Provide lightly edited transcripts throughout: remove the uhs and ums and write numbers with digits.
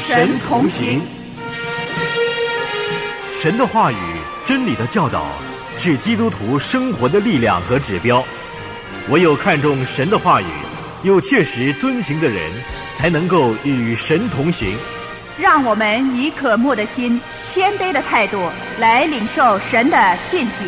神同行。 神的话语、真理的教导是基督徒生活的力量和指标。唯有看重神的话语，又切实遵行的人，才能够与神同行。 让我们以渴慕的心、谦卑的态度来领受神的信息。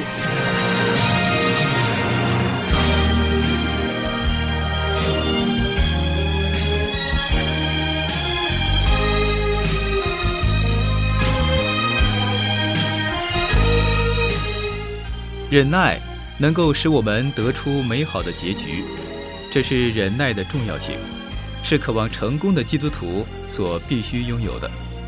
忍耐能够使我们得出美好的结局，这是忍耐的重要性，是渴望成功的基督徒所必须拥有的。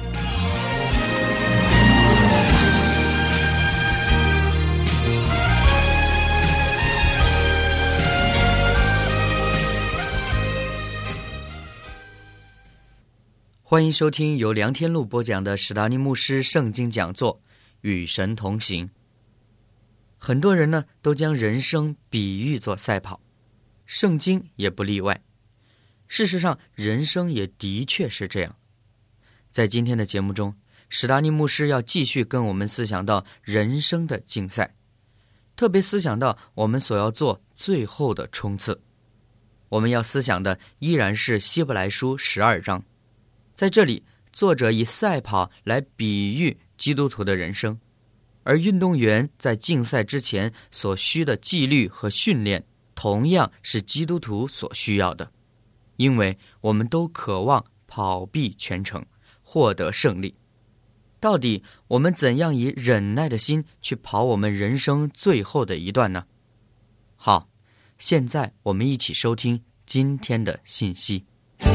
欢迎收听由梁天禄播讲的史达尼牧师圣经讲座《与神同行》。很多人呢都将人生比喻作赛跑，圣经也不例外。事实上，人生也的确是这样。在今天的节目中，史达尼牧师要继续跟我们思想到人生的竞赛，特别思想到我们所要做最后的冲刺。我们要思想的依然是希伯来书12章。在这里，作者以赛跑来比喻基督徒的人生，而运动员在竞赛之前所需的纪律和训练，同样是基督徒所需要的，因为我们都渴望跑毕全程，获得胜利。到底我们怎样以忍耐的心去跑我们人生最后的一段呢？好，现在我们一起收听今天的信息。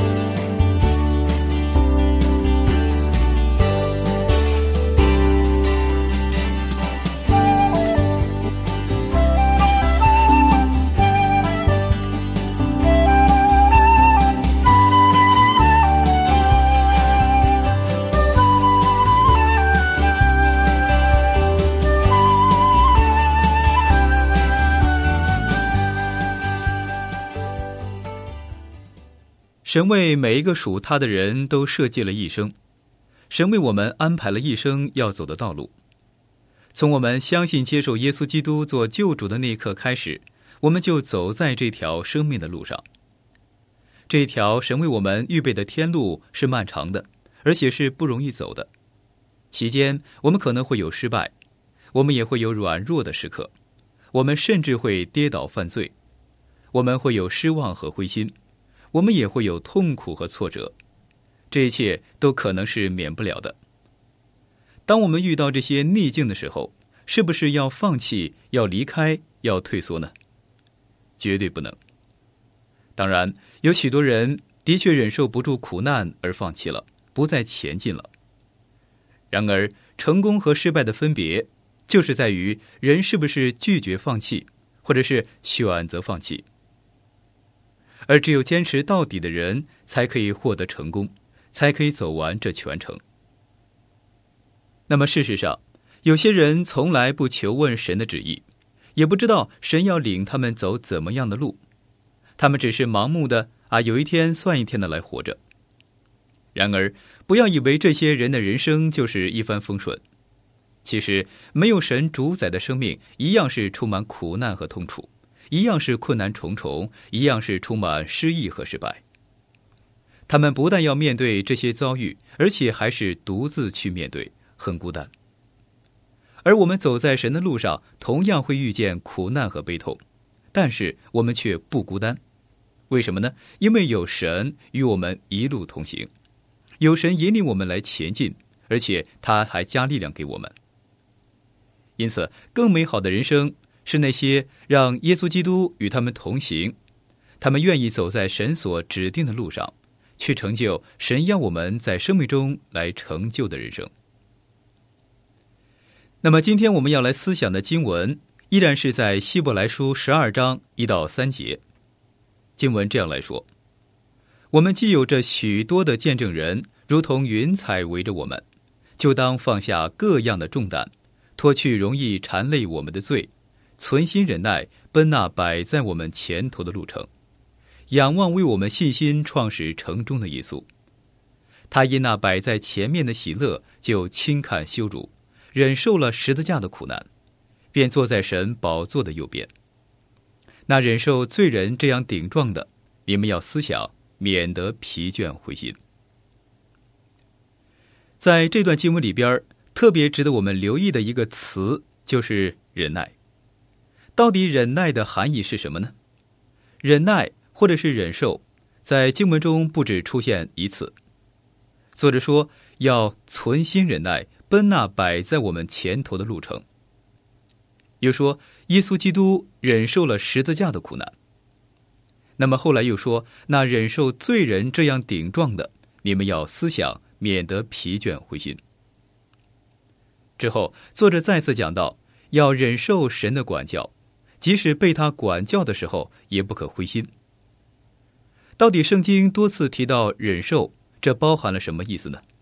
神为每一个属他的人都设计了一生，神为我们安排了一生要走的道路。从我们相信接受耶稣基督做救主的那一刻开始，我们就走在这条生命的路上。这条神为我们预备的天路是漫长的，而且是不容易走的。期间我们可能会有失败，我们也会有软弱的时刻，我们甚至会跌倒犯罪，我们会有失望和灰心，我们也会有痛苦和挫折，这一切都可能是免不了的。当我们遇到这些逆境的时候，是不是要放弃、要离开、要退缩呢？绝对不能。当然，有许多人的确忍受不住苦难而放弃了，不再前进了。然而，成功和失败的分别，就是在于人是不是拒绝放弃，或者是选择放弃。而只有坚持到底的人，才可以获得成功，才可以走完这全程。那么事实上，有些人从来不求问神的旨意，也不知道神要领他们走怎么样的路，他们只是盲目的有一天算一天的来活着。然而，不要以为这些人的人生就是一帆风顺，其实没有神主宰的生命一样是充满苦难和痛楚，一样是困难重重，一样是充满失意和失败。他们不但要面对这些遭遇，而且还是独自去面对，很孤单。而我们走在神的路上，同样会遇见苦难和悲痛，但是我们却不孤单。为什么呢？因为有神与我们一路同行，有神引领我们来前进，而且他还加力量给我们。因此，更美好的人生是那些让耶稣基督与他们同行，他们愿意走在神所指定的路上，去成就神要我们在生命中来成就的人生。那么今天我们要来思想的经文依然是在希伯来书12章1到3节。经文这样来说：我们既有着许多的见证人，如同云彩围着我们，就当放下各样的重担，脱去容易缠累我们的罪，存心忍耐，奔那摆在我们前头的路程，仰望为我们信心创始成终的耶稣。 他因那摆在前面的喜乐，就轻看羞辱，忍受了十字架的苦难，便坐在神宝座的右边。那忍受罪人这样顶撞的，你们要思想，免得疲倦灰心。在这段经文里边，特别值得我们留意的一个词就是忍耐。到底忍耐的含义是什么呢？忍耐或者是忍受，在经文中不止出现一次。作者说要存心忍耐，奔那摆在我们前头的路程。又说耶稣基督忍受了十字架的苦难。那么后来又说，那忍受罪人这样顶撞的，你们要思想，免得疲倦灰心。之后作者再次讲到，要忍受神的管教，即使被他管教的时候，也不可灰心。到底圣经多次提到忍受，这包含了什么意思呢？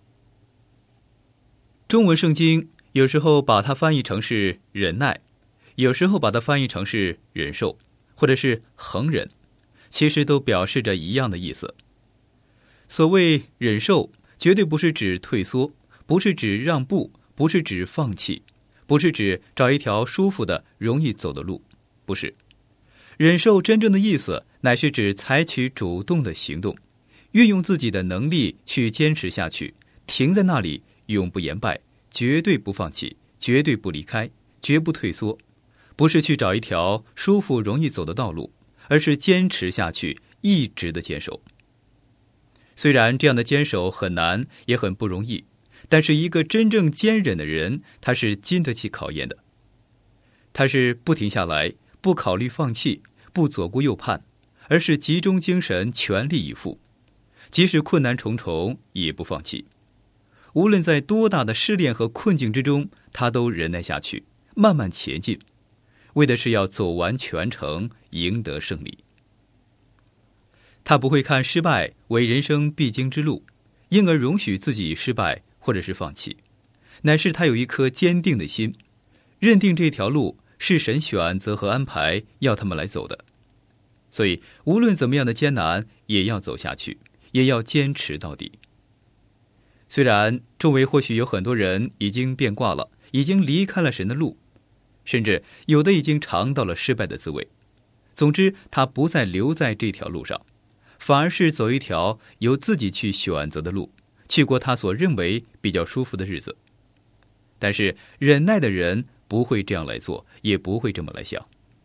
中文圣经有时候把它翻译成是忍耐，有时候把它翻译成是忍受，或者是恒忍，其实都表示着一样的意思。所谓忍受，绝对不是指退缩，不是指让步，不是指放弃，不是指找一条舒服的容易走的路，不是。忍受真正的意思乃是指采取主动的行动，运用自己的能力去坚持下去，停在那里，永不言败，绝对不放弃，绝对不离开，绝不退缩，不是去找一条舒服容易走的道路，而是坚持下去，一直的坚守。虽然这样的坚守很难，也很不容易，但是一个真正坚忍的人，他是经得起考验的。他是不停下来，不考虑放弃，不左顾右盼，而是集中精神，全力以赴，即使困难重重也不放弃。无论在多大的试炼和困境之中，他都忍耐下去，慢慢前进，为的是要走完全程，赢得胜利。他不会看失败为人生必经之路，因而容许自己失败或者是放弃，乃是他有一颗坚定的心，认定这条路是神选择和安排要他们来走的。所以无论怎么样的艰难，也要走下去，也要坚持到底。虽然周围或许有很多人已经变卦了，已经离开了神的路，甚至有的已经尝到了失败的滋味。总之他不再留在这条路上，反而是走一条由自己去选择的路，去过他所认为比较舒服的日子。但是忍耐的人不会这样来做，也不会这么来想。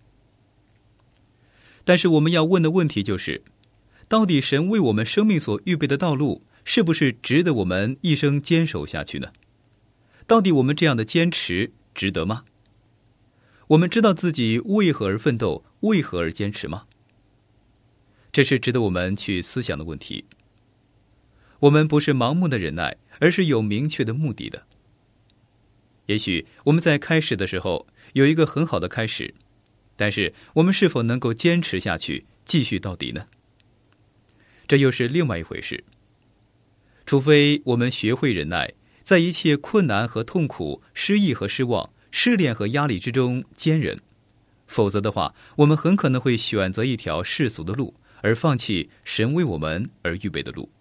但是我们要问的问题就是，到底神为我们生命所预备的道路，是不是值得我们一生坚守下去呢？到底我们这样的坚持值得吗？我们知道自己为何而奋斗，为何而坚持吗？这是值得我们去思想的问题。我们不是盲目的忍耐，而是有明确的目的的。也许我们在开始的时候有一个很好的开始，但是我们是否能够坚持下去，继续到底呢？这又是另外一回事。除非我们学会忍耐，在一切困难和痛苦、失意和失望、试炼和压力之中坚忍，否则的话，我们很可能会选择一条世俗的路，而放弃神为我们而预备的路。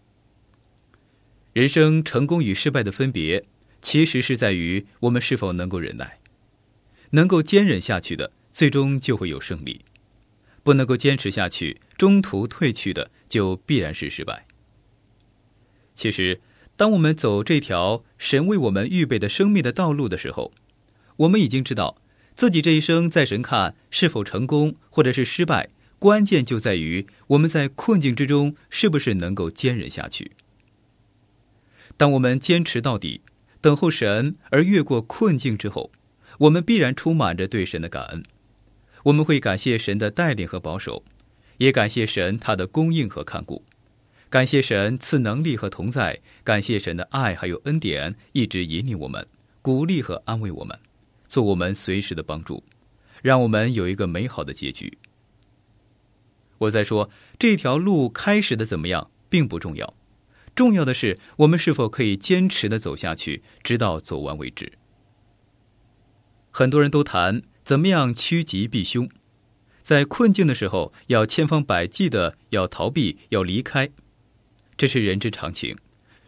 人生成功与失败的分别，其实是在于我们是否能够忍耐。能够坚忍下去的，最终就会有胜利；不能够坚持下去，中途退去的，就必然是失败。其实，当我们走这条神为我们预备的生命的道路的时候，我们已经知道自己这一生在神看是否成功或者是失败，关键就在于我们在困境之中是不是能够坚忍下去。当我们坚持到底，等候神而越过困境之后，我们必然充满着对神的感恩。我们会感谢神的带领和保守，也感谢神他的供应和看顾，感谢神赐能力和同在，感谢神的爱还有恩典一直引领我们，鼓励和安慰我们，做我们随时的帮助，让我们有一个美好的结局。我在说，这条路开始的怎么样并不重要，重要的是我们是否可以坚持的走下去，直到走完为止。很多人都谈怎么样趋吉避凶，在困境的时候要千方百计的要逃避，要离开，这是人之常情，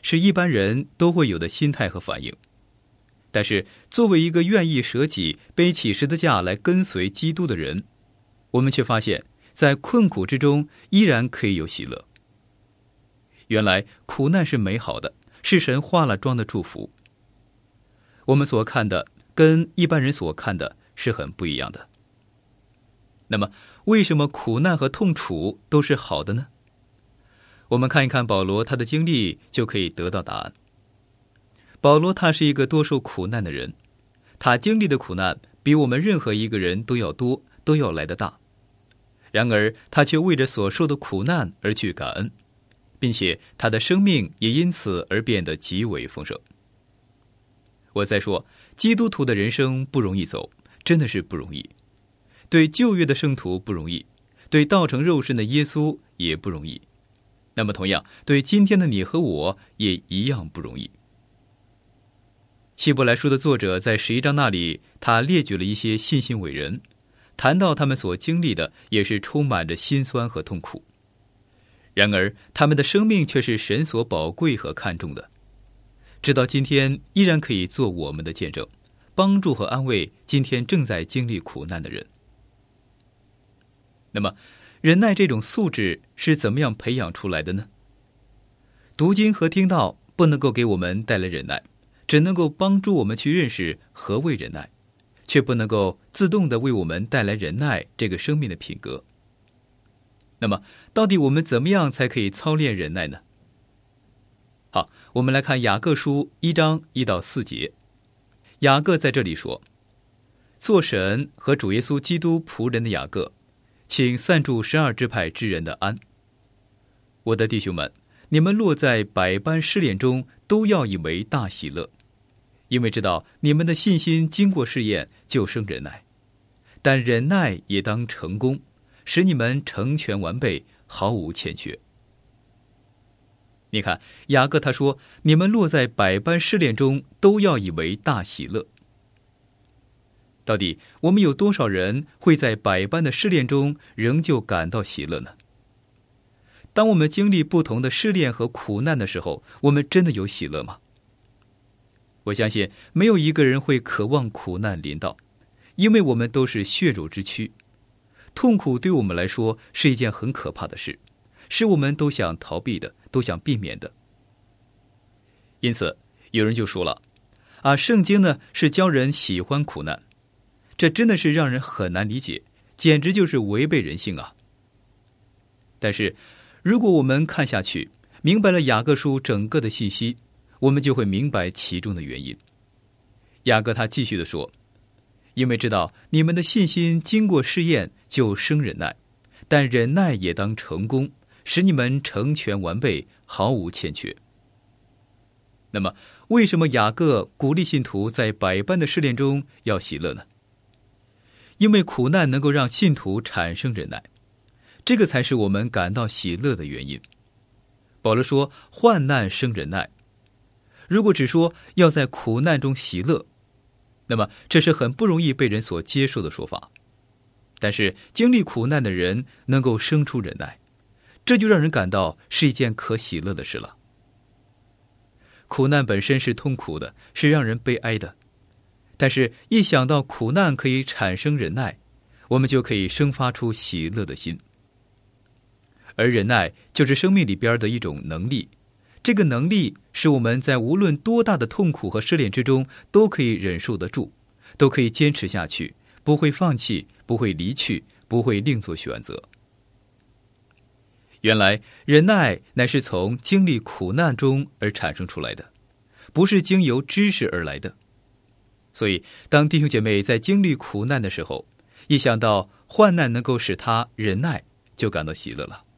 是一般人都会有的心态和反应。但是作为一个愿意舍己背起十字架来跟随基督的人，我们却发现在困苦之中依然可以有喜乐。原来苦难是美好的，是神化了妆的祝福。我们所看的跟一般人所看的是很不一样的。那么为什么苦难和痛楚都是好的呢？我们看一看保罗他的经历就可以得到答案。保罗他是一个多受苦难的人，他经历的苦难比我们任何一个人都要多，都要来得大。然而他却为着所受的苦难而去感恩，并且他的生命也因此而变得极为丰盛。我再说，基督徒的人生不容易走，真的是不容易。对旧约的圣徒不容易，对道成肉身的耶稣也不容易。那么同样，对今天的你和我也一样不容易。希伯来书的作者在11章那里，他列举了一些信心伟人，谈到他们所经历的也是充满着辛酸和痛苦。然而他们的生命却是神所宝贵和看重的，直到今天依然可以做我们的见证，帮助和安慰今天正在经历苦难的人。那么忍耐这种素质是怎么样培养出来的呢？读经和听道不能够给我们带来忍耐，只能够帮助我们去认识何谓忍耐，却不能够自动的为我们带来忍耐这个生命的品格。那么到底我们怎么样才可以操练忍耐呢？好，我们来看雅各书1章1到4节。雅各在这里说，做神和主耶稣基督仆人的雅各，请散住12支派之人的安。我的弟兄们，你们落在百般试炼中，都要以为大喜乐，因为知道你们的信心经过试验，就生忍耐。但忍耐也当成功，使你们成全完备，毫无欠缺。你看，雅各他说，你们落在百般试炼中，都要以为大喜乐。到底我们有多少人会在百般的试炼中仍旧感到喜乐呢？当我们经历不同的试炼和苦难的时候，我们真的有喜乐吗？我相信没有一个人会渴望苦难临到，因为我们都是血肉之躯。痛苦对我们来说是一件很可怕的事，是我们都想逃避的，都想避免的。因此有人就说了，圣经呢是教人喜欢苦难，这真的是让人很难理解，简直就是违背人性啊。但是如果我们看下去，明白了雅各书整个的信息，我们就会明白其中的原因。雅各他继续地说，因为知道你们的信心经过试验，就生忍耐，但忍耐也当成功，使你们成全完备，毫无欠缺。那么为什么雅各鼓励信徒在百般的试炼中要喜乐呢？因为苦难能够让信徒产生忍耐，这个才是我们感到喜乐的原因。保罗说，患难生忍耐。如果只说要在苦难中喜乐，那么这是很不容易被人所接受的说法。但是经历苦难的人能够生出忍耐，这就让人感到是一件可喜乐的事了。苦难本身是痛苦的，是让人悲哀的，但是一想到苦难可以产生忍耐，我们就可以生发出喜乐的心。而忍耐就是生命里边的一种能力，这个能力使我们在无论多大的痛苦和试炼之中都可以忍受得住，都可以坚持下去，不会放弃，不会离去，不会另作选择。原来忍耐乃是从经历苦难中而产生出来的，不是经由知识而来的。所以当弟兄姐妹在经历苦难的时候，一想到患难能够使他忍耐，就感到喜乐了。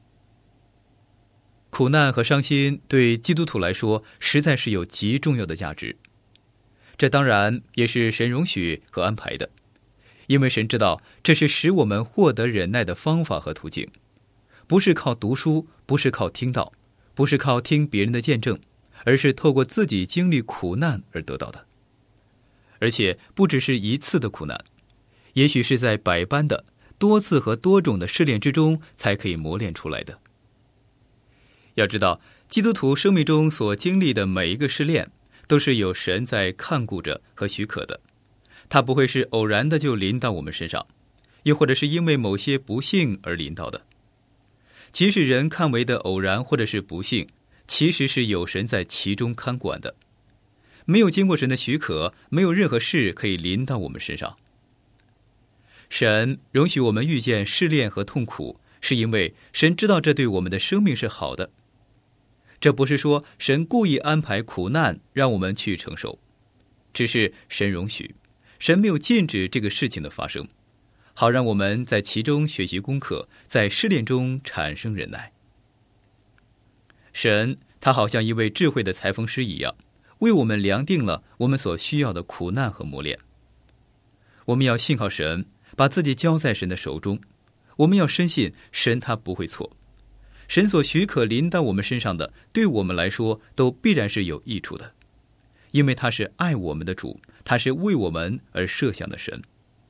苦难和伤心对基督徒来说实在是有极重要的价值，这当然也是神容许和安排的，因为神知道这是使我们获得忍耐的方法和途径，不是靠读书，不是靠听道，不是靠听别人的见证，而是透过自己经历苦难而得到的。而且不只是一次的苦难，也许是在百般的多次和多种的试炼之中才可以磨练出来的。 要知道，基督徒生命中所经历的每一个试炼，都是有神在看顾着和许可的，它不会是偶然的就临到我们身上，又或者是因为某些不幸而临到的。即使人看为的偶然或者是不幸，其实是有神在其中看管的。没有经过神的许可，没有任何事可以临到我们身上。神容许我们遇见试炼和痛苦，是因为神知道这对我们的生命是好的。这不是说神故意安排苦难让我们去承受，只是神容许，神没有禁止这个事情的发生，好让我们在其中学习功课，在试炼中产生忍耐。神他好像一位智慧的裁缝师一样，为我们量定了我们所需要的苦难和磨练。我们要信靠神，把自己交在神的手中。我们要深信神他不会错，神所许可临到我们身上的，对我们来说都必然是有益处的，因为他是爱我们的主，他是为我们而设想的神。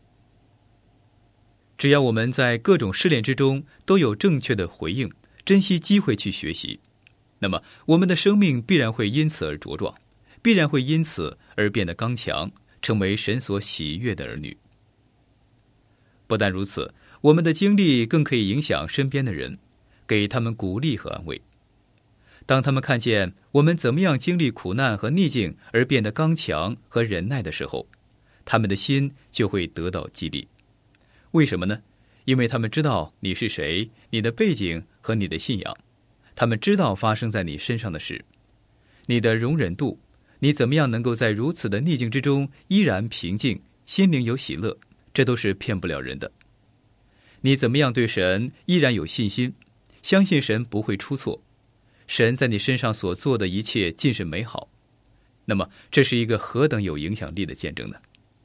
只要我们在各种试炼之中都有正确的回应，珍惜机会去学习，那么我们的生命必然会因此而茁壮，必然会因此而变得刚强，成为神所喜悦的儿女。不但如此，我们的经历更可以影响身边的人，给他们鼓励和安慰。当他们看见我们怎么样经历苦难和逆境而变得刚强和忍耐的时候，他们的心就会得到激励。为什么呢？因为他们知道你是谁，你的背景和你的信仰，他们知道发生在你身上的事，你的容忍度，你怎么样能够在如此的逆境之中依然平静，心灵有喜乐，这都是骗不了人的。你怎么样对神依然有信心，相信神不会出错，神在你身上所做的一切尽是美好，那么这是一个何等有影响力的见证呢？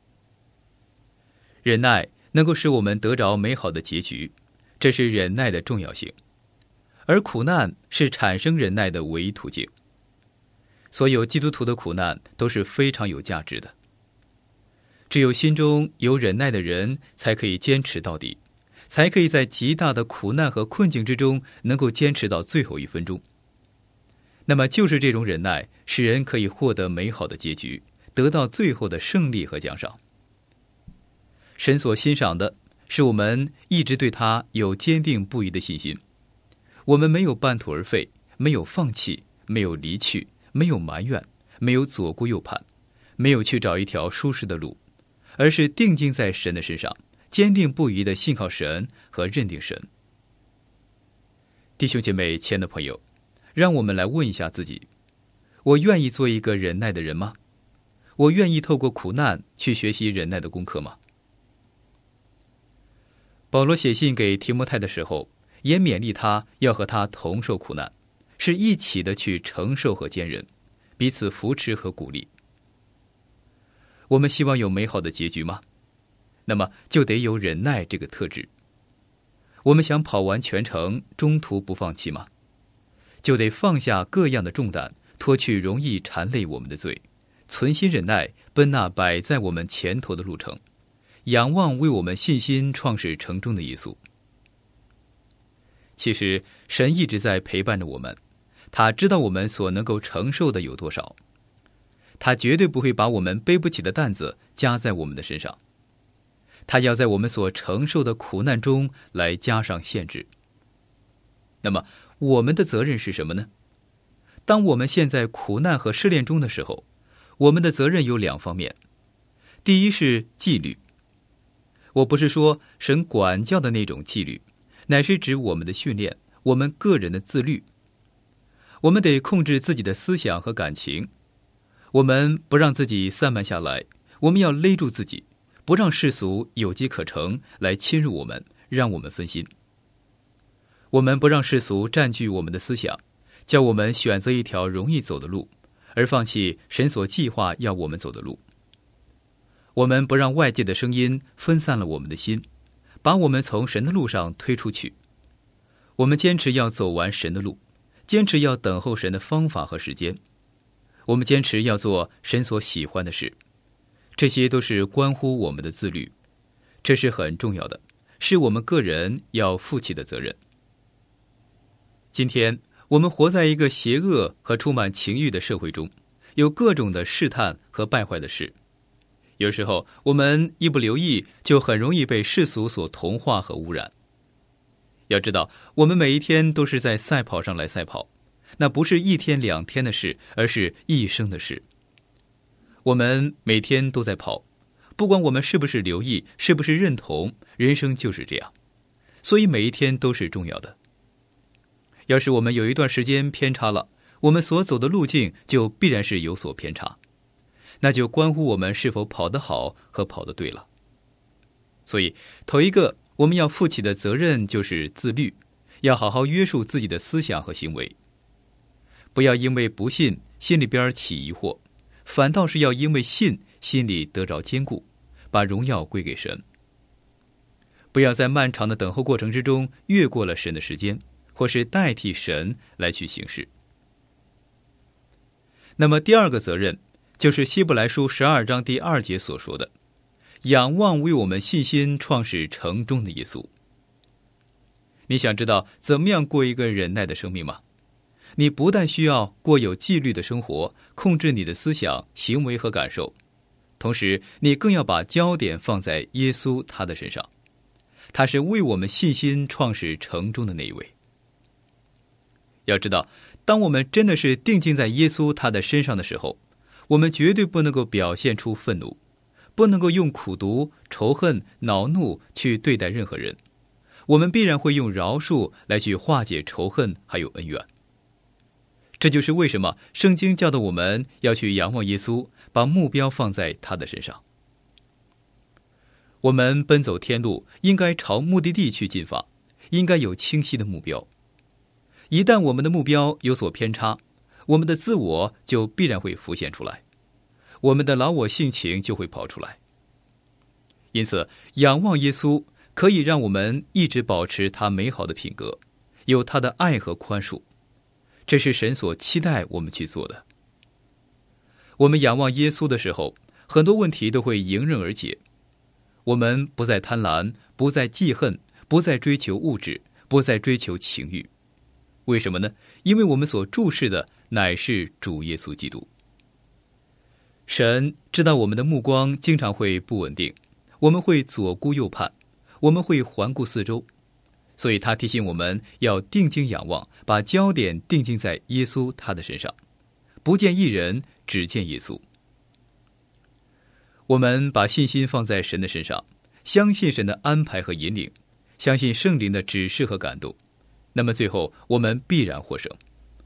忍耐能够使我们得着美好的结局，这是忍耐的重要性，而苦难是产生忍耐的唯一途径。所有基督徒的苦难都是非常有价值的，只有心中有忍耐的人才可以坚持到底，才可以在极大的苦难和困境之中能够坚持到最后1分钟。那么就是这种忍耐使人可以获得美好的结局，得到最后的胜利和奖赏。神所欣赏的是我们一直对他有坚定不移的信心，我们没有半途而废，没有放弃，没有离去，没有埋怨，没有左顾右盼，没有去找一条舒适的路，而是定睛在神的身上，坚定不移地信靠神和认定神。弟兄姐妹，亲爱的朋友，让我们来问一下自己，我愿意做一个忍耐的人吗？我愿意透过苦难去学习忍耐的功课吗？保罗写信给提摩太的时候，也勉励他要和他同受苦难，是一起的去承受和坚忍，彼此扶持和鼓励。我们希望有美好的结局吗？那么就得有忍耐这个特质。我们想跑完全程，中途不放弃吗？就得放下各样的重担，脱去容易缠累我们的罪，存心忍耐，奔那摆在我们前头的路程，仰望为我们信心创始成终的耶稣。其实神一直在陪伴着我们，他知道我们所能够承受的有多少，他绝对不会把我们背不起的担子加在我们的身上，他要在我们所承受的苦难中来加上限制。那么我们的责任是什么呢？当我们陷在苦难和试炼中的时候，我们的责任有2方面。第一是纪律，我不是说神管教的那种纪律，乃是指我们的训练，我们个人的自律。我们得控制自己的思想和感情，我们不让自己散漫下来，我们要勒住自己，不让世俗有机可乘来侵入我们，让我们分心。我们不让世俗占据我们的思想，叫我们选择一条容易走的路，而放弃神所计划要我们走的路。我们不让外界的声音分散了我们的心，把我们从神的路上推出去。我们坚持要走完神的路，坚持要等候神的方法和时间。我们坚持要做神所喜欢的事，这些都是关乎我们的自律，这是很重要的，是我们个人要负起的责任。今天我们活在一个邪恶和充满情欲的社会中，有各种的试探和败坏的事。有时候我们一不留意，就很容易被世俗所同化和污染。要知道，我们每一天都是在赛跑上来赛跑，那不是一天两天的事，而是一生的事。我们每天都在跑，不管我们是不是留意，是不是认同，人生就是这样，所以每一天都是重要的。要是我们有一段时间偏差了，我们所走的路径就必然是有所偏差，那就关乎我们是否跑得好和跑得对了。所以头一个我们要负起的责任就是自律，要好好约束自己的思想和行为，不要因为不信心里边起疑惑，反倒是要因为信心里得着坚固，把荣耀归给神。不要在漫长的等候过程之中越过了神的时间，或是代替神来去行事。那么第二个责任就是希伯来书12章第2节所说的，仰望为我们信心创始成终的耶稣。你想知道怎么样过一个忍耐的生命吗？你不但需要过有纪律的生活，控制你的思想、行为和感受，同时你更要把焦点放在耶稣他的身上，他是为我们信心创始成终的那一位。要知道，当我们真的是定睛在耶稣他的身上的时候，我们绝对不能够表现出愤怒，不能够用苦毒、仇恨、恼怒去对待任何人，我们必然会用饶恕来去化解仇恨还有恩怨。这就是为什么圣经教导我们要去仰望耶稣，把目标放在他的身上。我们奔走天路，应该朝目的地去进发，应该有清晰的目标。一旦我们的目标有所偏差，我们的自我就必然会浮现出来，我们的老我性情就会跑出来。因此，仰望耶稣可以让我们一直保持他美好的品格，有他的爱和宽恕，这是神所期待我们去做的。我们仰望耶稣的时候，很多问题都会迎刃而解。我们不再贪婪，不再记恨，不再追求物质，不再追求情欲。为什么呢？因为我们所注视的乃是主耶稣基督。神知道我们的目光经常会不稳定，我们会左顾右盼，我们会环顾四周，所以他提醒我们要定睛仰望，把焦点定睛在耶稣他的身上，不见一人，只见耶稣。我们把信心放在神的身上，相信神的安排和引领，相信圣灵的指示和感动，那么最后我们必然获胜。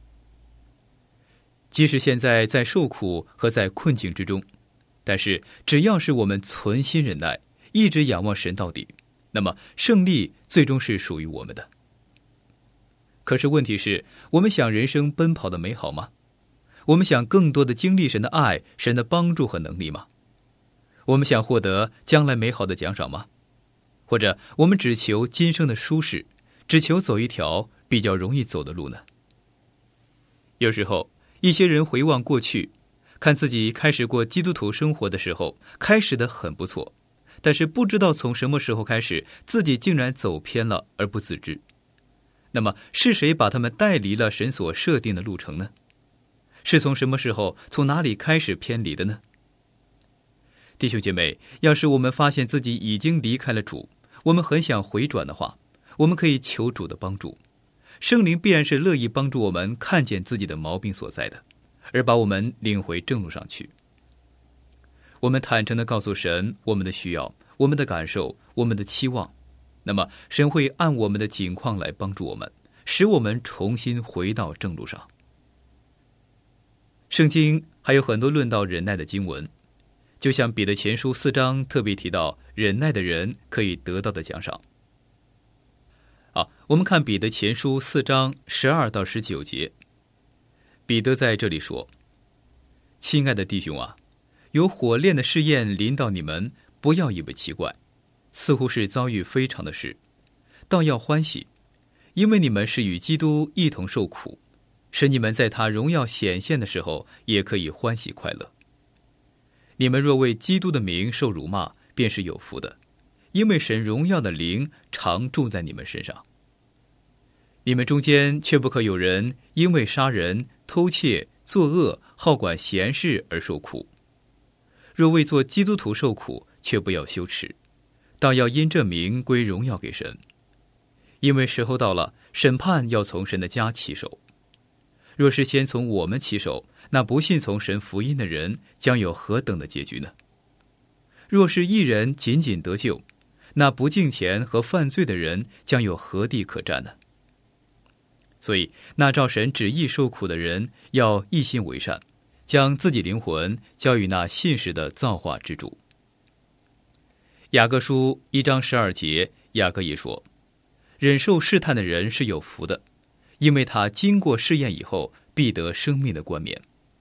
即使现在在受苦和在困境之中，但是只要是我们存心忍耐，一直仰望神到底，那么胜利最终是属于我们的。可是问题是，我们想人生奔跑的美好吗？我们想更多的经历神的爱、神的帮助和能力吗？我们想获得将来美好的奖赏吗？或者我们只求今生的舒适，只求走一条比较容易走的路呢？有时候一些人回望过去，看自己开始过基督徒生活的时候，开始的很不错，但是不知道从什么时候开始，自己竟然走偏了而不自知。那么是谁把他们带离了神所设定的路程呢？是从什么时候，从哪里开始偏离的呢？弟兄姐妹，要是我们发现自己已经离开了主，我们很想回转的话，我们可以求主的帮助。圣灵必然是乐意帮助我们看见自己的毛病所在的，而把我们领回正路上去。我们坦诚地告诉神我们的需要、我们的感受、我们的期望，那么神会按我们的境况来帮助我们，使我们重新回到正路上。圣经还有很多论到忍耐的经文，就像彼得前书4章特别提到忍耐的人可以得到的奖赏。我们看彼得前书4章12到19节，彼得在这里说：亲爱的弟兄啊，有火炼的试验临到你们，不要以为奇怪，似乎是遭遇非常的事，倒要欢喜，因为你们是与基督一同受苦，使你们在他荣耀显现的时候也可以欢喜快乐。你们若为基督的名受辱骂，便是有福的，因为神荣耀的灵常住在你们身上。 你们中间却不可有人因为杀人、偷窃、作恶、好管闲事而受苦。若为做基督徒受苦，却不要羞耻，倒要因这名归荣耀给神。因为时候到了，审判要从神的家起手。若是先从我们起手，那不信从神福音的人将有何等的结局呢？若是一人仅仅得救，那不敬虔和犯罪的人将有何地可占呢？所以那照神旨意受苦的人要一心为善，将自己灵魂交与那信实的造化之主。雅各书1章12节，雅各也说，忍受试探的人是有福的，因为他经过试验以后，必得生命的冠冕。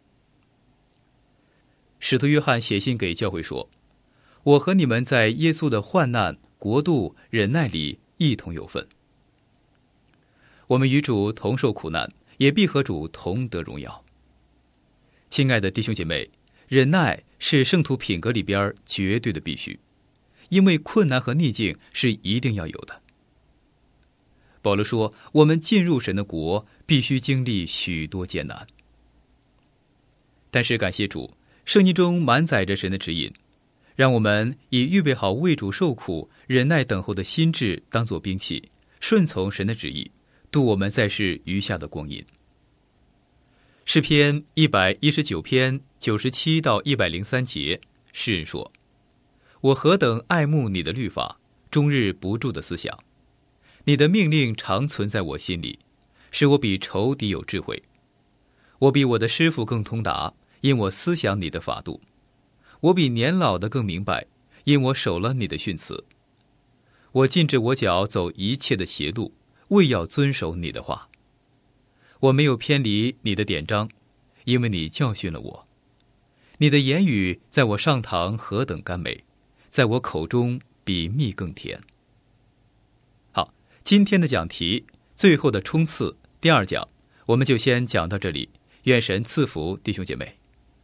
使徒约翰写信给教会说，我和你们在耶稣的患难、国度、忍耐里一同有份。我们与主同受苦难，也必和主同得荣耀。亲爱的弟兄姐妹，忍耐是圣徒品格里边绝对的必须，因为困难和逆境是一定要有的。保罗说，我们进入神的国，必须经历许多艰难。但是感谢主，圣经中满载着神的指引，让我们以预备好为主受苦、忍耐等候的心志当作兵器，顺从神的旨意，度我们在世余下的光阴。诗篇119篇97到103节，诗人说，我何等爱慕你的律法，终日不住的思想。你的命令常存在我心里，使我比仇敌有智慧。我比我的师傅更通达，因我思想你的法度。我比年老的更明白，因我守了你的训词。我禁止我脚走一切的邪路，为要遵守你的话。我没有偏离你的典章，因为你教训了我。你的言语在我上膛何等甘美，在我口中比蜜更甜。好，今天的讲题最后的冲刺第2讲，我们就先讲到这里。愿神赐福弟兄姐妹。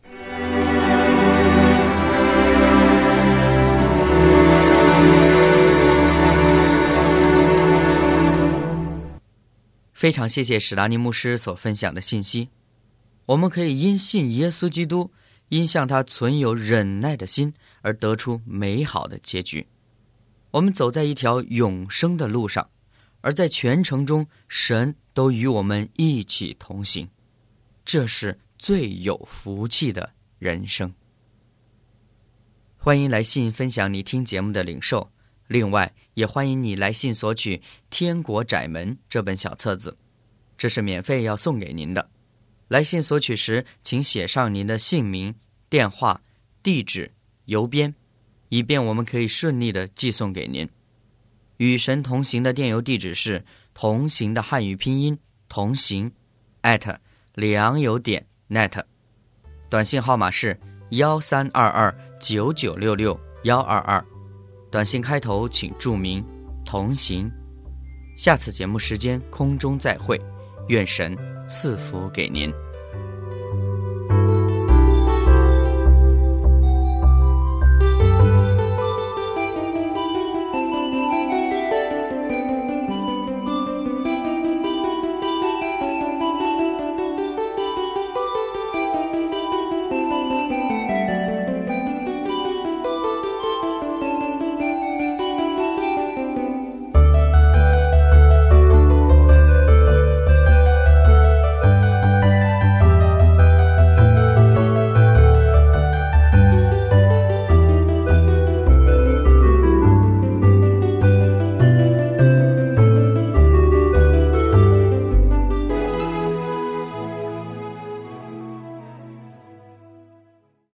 非常谢谢史达尼牧师所分享的信息。我们可以因信耶稣基督，因向他存有忍耐的心，而得出美好的结局。我们走在一条永生的路上，而在全程中，神都与我们一起同行，这是最有福气的人生。欢迎来信分享你听节目的领受，另外也欢迎你来信索取《天国窄门》这本小册子，这是免费要送给您的。来信索取时，请写上您的姓名、电话、地址、邮编，以便我们可以顺利的寄送给您。与神同行的电邮地址是同行的汉语拼音同行@良友.net， 短信号码是132299662122，短信开头请注明同行。下次节目时间空中再会，愿神赐福给您。